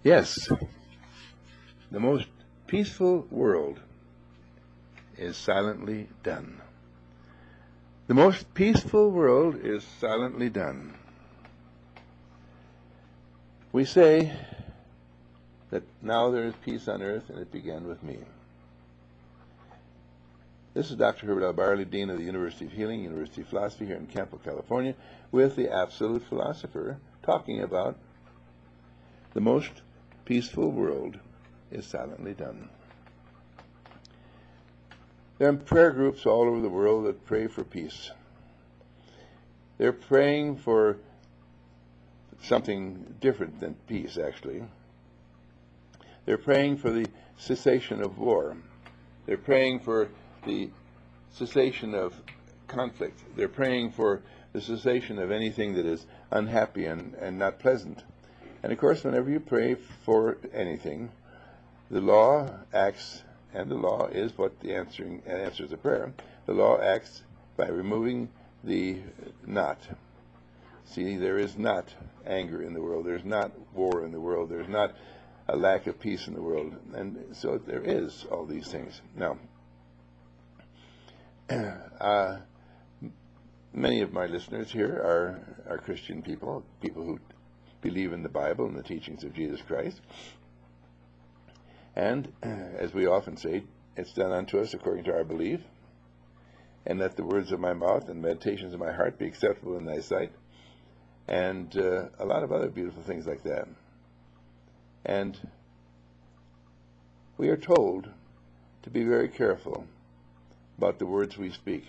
Yes, the most peaceful world is silently done. The most peaceful world is silently done. We say that now there is peace on earth, and it began with me. This is Dr. Herbert L. Barley, Dean of the University of Healing, University of Philosophy here in Campo, California, with the Absolute Philosopher, talking about the most peaceful world is silently done. There are prayer groups all over the world that pray for peace. They're praying for something different than peace, actually. They're praying for the cessation of war. They're praying for the cessation of conflict. They're praying for the cessation of anything that is unhappy and not pleasant. And of course, whenever you pray for anything, the law acts, and the law is what answers the prayer. The law acts by removing the not. See, there is not anger in the world. There's not war in the world. There's not a lack of peace in the world. And so there is all these things. Now, many of my listeners here are Christian people who believe in the Bible and the teachings of Jesus Christ. And as we often say, it's done unto us according to our belief. And let the words of my mouth and meditations of my heart be acceptable in thy sight. And a lot of other beautiful things like that. And we are told to be very careful about the words we speak.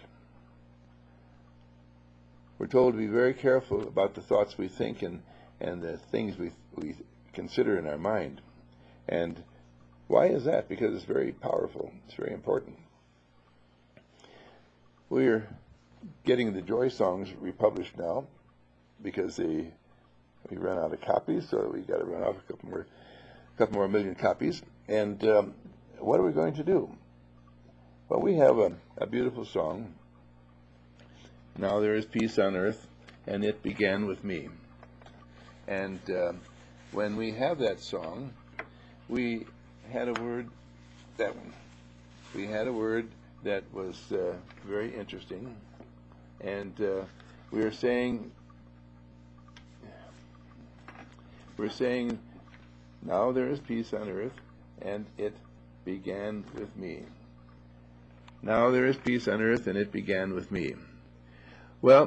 We're told to be very careful about the thoughts we think and the things we consider in our mind. And why is that? Because it's very powerful. It's very important. We're getting the Joy songs republished now because we ran out of copies, so we got to run off a couple more million copies. And what are we going to do? Well, we have a beautiful song. Now there is peace on earth, and it began with me. And when we have that song, we had a word, that one. We had a word that was very interesting. And we're saying, now there is peace on earth, and it began with me. Now there is peace on earth, and it began with me. Well,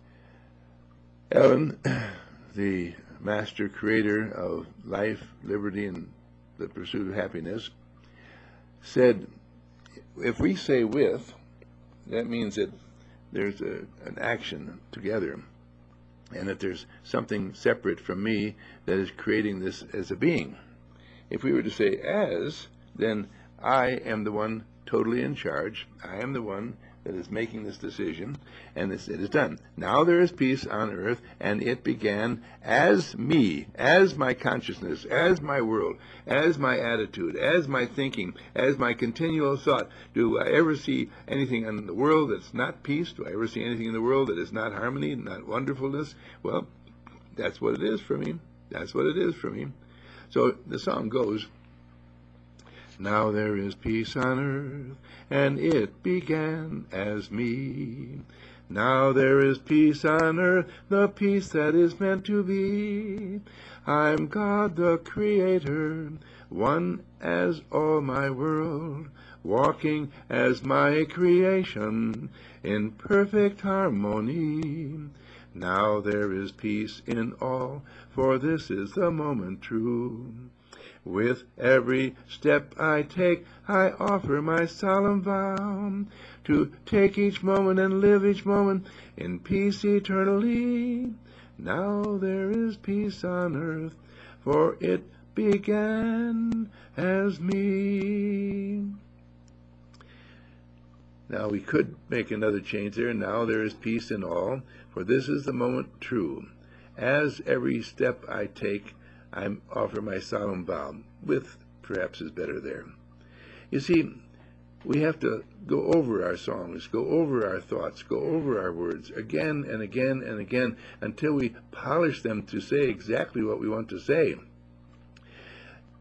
Ellen, the master creator of life, liberty, and the pursuit of happiness, said, if we say with, that means that there's an action together, and that there's something separate from me that is creating this as a being. If we were to say as, then I am the one totally in charge. I am the one that is making this decision, and it is done. Now there is peace on earth, and it began as me, as my consciousness, as my world, as my attitude, as my thinking, as my continual thought. Do I ever see anything in the world that's not peace? Do I ever see anything in the world that is not harmony, not wonderfulness? Well, that's what it is for me. That's what it is for me. So the song goes, now there is peace on earth, and it began as me. Now there is peace on earth, the peace that is meant to be. I'm God the Creator, one as all my world, walking as my creation in perfect harmony. Now there is peace in all, for this is the moment true. With every step I take, I offer my solemn vow to take each moment and live each moment in peace eternally. Now there is peace on earth, for it began as me. Now we could make another change there. Now there is peace in all, for this is the moment true. As every step I take, I offer my solemn vow. With perhaps is better there. You see, we have to go over our songs, go over our thoughts, go over our words again and again and again until we polish them to say exactly what we want to say.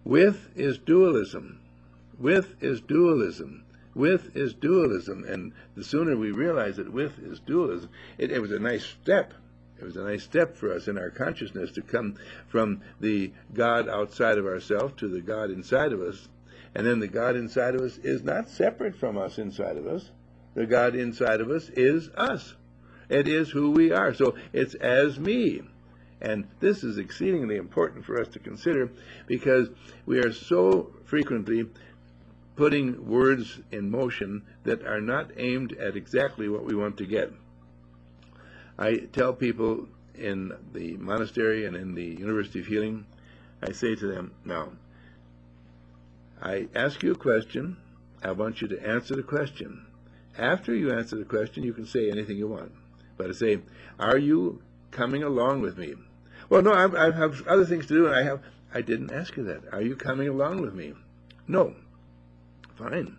With is dualism. With is dualism. With is dualism. And the sooner we realize that with is dualism, it was a nice step. It was a nice step for us in our consciousness to come from the God outside of ourselves to the God inside of us. And then the God inside of us is not separate from us inside of us. The God inside of us is us. It is who we are. So it's as me. And this is exceedingly important for us to consider, because we are so frequently putting words in motion that are not aimed at exactly what we want to get. I tell people in the monastery and in the University of Healing, I say to them, now, I ask you a question. I want you to answer the question. After you answer the question, you can say anything you want. But I say, are you coming along with me? Well, no, I have other things to do, and I didn't ask you that. Are you coming along with me? No. Fine.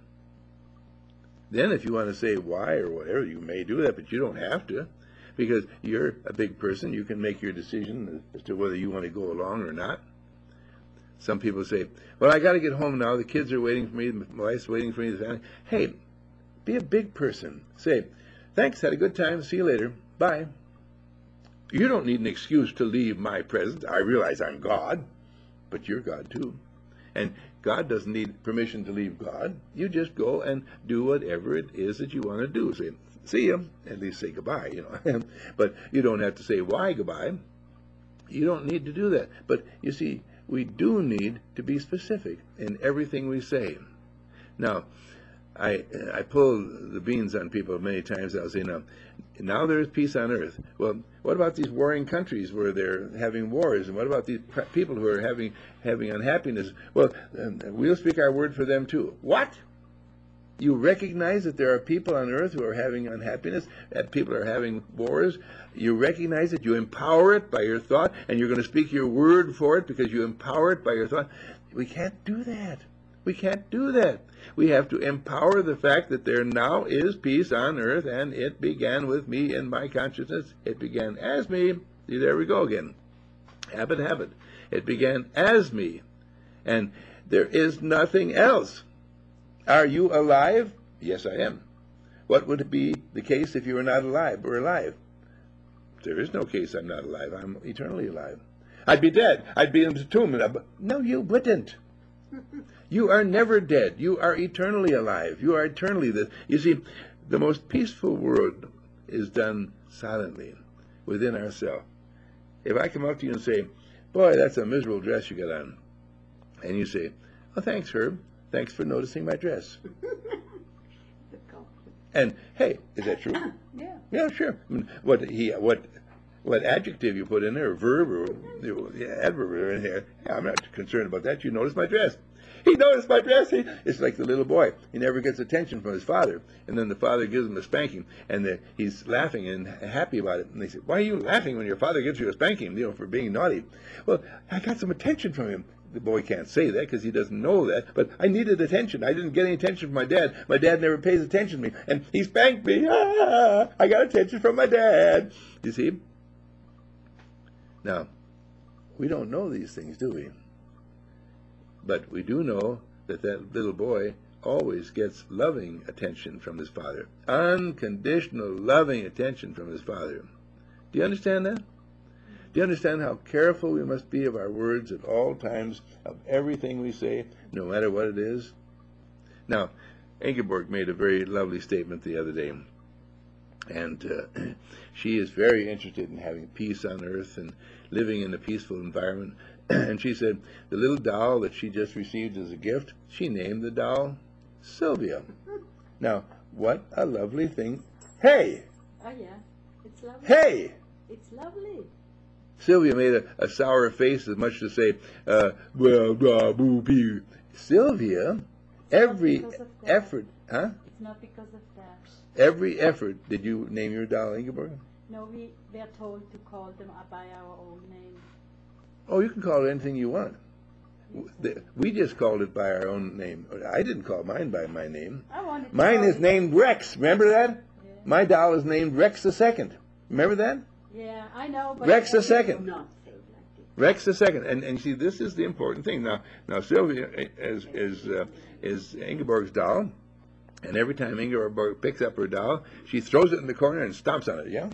Then if you want to say why or whatever, you may do that, but you don't have to, because you're a big person. You can make your decision as to whether you want to go along or not. Some people say, well, I got to get home now. The kids are waiting for me. My wife's waiting for me. The family. Hey, be a big person. Say, thanks, had a good time. See you later. Bye. You don't need an excuse to leave my presence. I realize I'm God, but you're God too. And God doesn't need permission to leave God. You just go and do whatever it is that you want to do. Say, see you, at least say goodbye, But you don't have to say why goodbye. You don't need to do that. But you see, we do need to be specific in everything we say. Now, I pull the beans on people many times. I'll say, now there is peace on earth. Well, what about these warring countries where they're having wars? And what about these people who are having unhappiness? Well, we'll speak our word for them too. What? You recognize that there are people on earth who are having unhappiness, that people are having wars. You recognize it, you empower it by your thought, and you're going to speak your word for it because you empower it by your thought. We can't do that. We can't do that. We have to empower the fact that there now is peace on earth, and it began with me in my consciousness. It began as me. See, there we go again. Habit. It began as me. And there is nothing else. Are you alive? Yes, I am. What would be the case if you were not alive or alive? There is no case I'm not alive. I'm eternally alive. I'd be dead. I'd be in the tomb. No, you wouldn't. You are never dead. You are eternally alive. You are eternally this. You see, the most peaceful world is done silently, within ourselves. If I come up to you and say, boy, that's a miserable dress you got on, and you say, oh, thanks, Herb. Thanks for noticing my dress. And, hey, is that true? Yeah. Yeah, sure. I mean, what adjective you put in there, or verb, or adverb in here, I'm not concerned about that. You notice my dress. He noticed my dress. It's like the little boy. He never gets attention from his father. And then the father gives him a spanking. And he's laughing and happy about it. And they say, why are you laughing when your father gives you a spanking, for being naughty? Well, I got some attention from him. The boy can't say that because he doesn't know that. But I needed attention. I didn't get any attention from my dad. My dad never pays attention to me. And he spanked me. I got attention from my dad. You see? Now, we don't know these things, do we? But we do know that little boy always gets loving attention from his father. Unconditional loving attention from his father. Do you understand that? Do you understand how careful we must be of our words at all times, of everything we say, no matter what it is? Now, Ingeborg made a very lovely statement the other day. And she is very interested in having peace on earth and living in a peaceful environment. And she said the little doll that she just received as a gift, she named the doll Sylvia. Now, what a lovely thing. Hey! Oh, yeah. It's lovely. Hey! It's lovely. Sylvia made a sour face as much to say, blah, blah, boo, boo. Sylvia, every effort, huh? It's not because of that. Every effort. Did you name your doll Ingeborg? No, we are told to call them by our own name. Oh, you can call it anything you want. We just called it by our own name. I didn't call mine by my name. Mine is named Rex. Remember that? Yeah. My doll is named Rex II. Remember that? Yeah, I know. But Rex II. Not say it like Rex the second. And see, this is the important thing. Now Sylvia is Ingeborg's doll, and every time Ingeborg picks up her doll, she throws it in the corner and stomps on it. Yeah?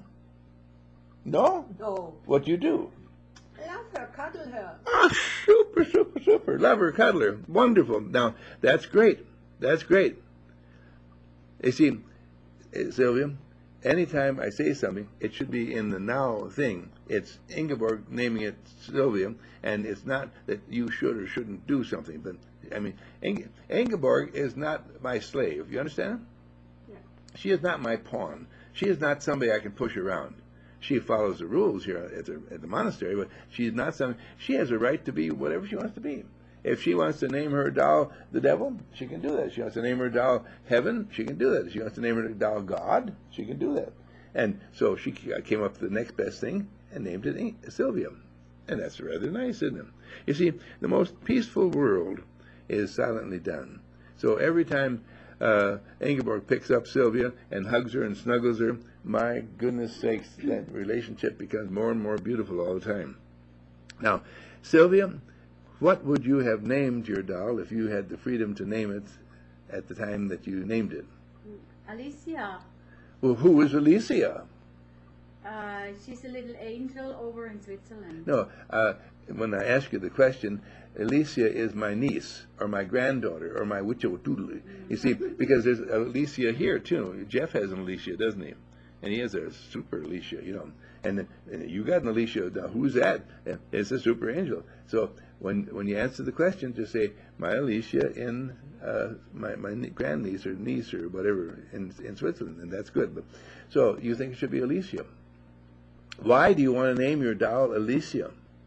No? No. What do you do? Love her, cuddle her. Oh, super, super, super. Love her, cuddle her. Wonderful. Now, that's great. That's great. You see, Sylvia, anytime I say something, it should be in the now thing. It's Ingeborg naming it Sylvia, and it's not that you should or shouldn't do something. But, I mean, Ingeborg is not my slave. You understand? Yeah. She is not my pawn. She is not somebody I can push around. She follows the rules here at the monastery, but she's not something. She has a right to be whatever she wants to be. If she wants to name her doll the devil, she can do that. If she wants to name her doll heaven, she can do that. If she wants to name her doll God, she can do that. And so she came up with the next best thing and named it Sylvia. And that's rather nice, isn't it? You see, the most peaceful world is silently done. So every time Ingeborg picks up Sylvia and hugs her and snuggles her, my goodness sakes, that relationship becomes more and more beautiful all the time. Now, Sylvia, what would you have named your doll if you had the freedom to name it at the time that you named it? Alicia. Well, who is Alicia? She's a little angel over in Switzerland. No, when I ask you the question, Alicia is my niece, or my granddaughter, or my witchodoodle. You see, because there's Alicia here, too. Jeff has an Alicia, doesn't he? And he has a super Alicia, you know. And you got an Alicia. Now, who's that? It's a super angel. So when you answer the question, just say, my Alicia in my grandniece or niece or whatever in Switzerland, and that's good. But, so you think it should be Alicia. Why do you want to name your doll Alicia?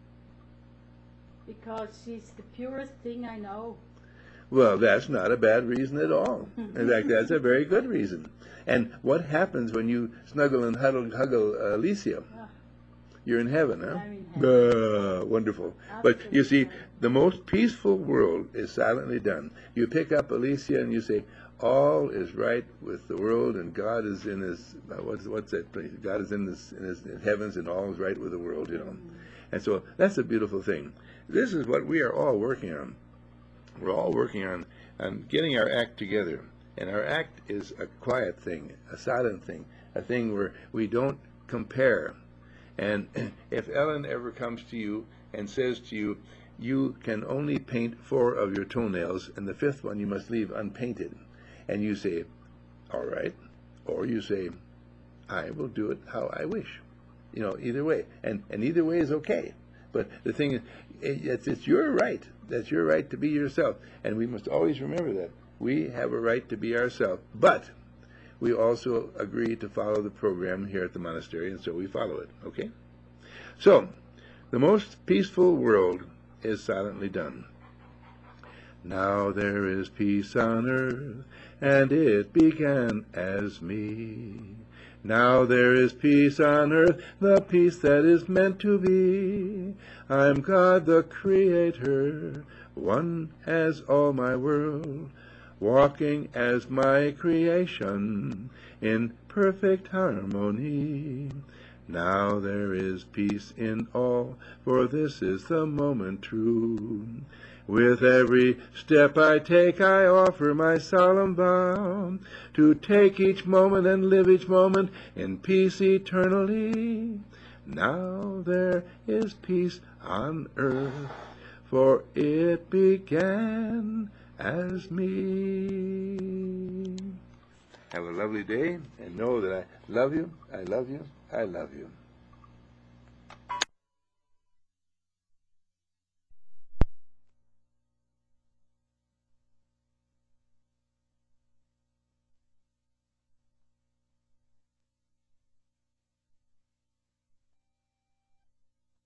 Because she's the purest thing I know. Well, that's not a bad reason at all. In fact, that's a very good reason. And what happens when you snuggle and huggle Alicia? You're in heaven, huh? I'm in heaven. Wonderful. But you see, the most peaceful world is silently done. You pick up Alicia and you say, all is right with the world, and God is in His what's that place? God is in His heavens, and all is right with the world, you know. And so that's a beautiful thing. This is what we are all working on. We're all working on getting our act together. And our act is a quiet thing, a silent thing, a thing where we don't compare. And if Ellen ever comes to you and says to you, you can only paint 4 of your toenails, and the 5th one you must leave unpainted, and you say, all right, or you say, I will do it how I wish. You know, either way. And either way is okay. But the thing is, it's your right. That's your right to be yourself. And we must always remember that. We have a right to be ourselves. But we also agree to follow the program here at the monastery, and so we follow it. Okay? So, the most peaceful world is silently done. Now there is peace on earth, and it began as me. Now there is peace on earth, the peace that is meant to be. I'm God the Creator, one as all my world, walking as my creation in perfect harmony. Now there is peace in all, for this is the moment true. With every step I take, I offer my solemn vow to take each moment and live each moment in peace eternally. Now there is peace on earth, for it began as me. Have a lovely day, and know that I love you, I love you, I love you.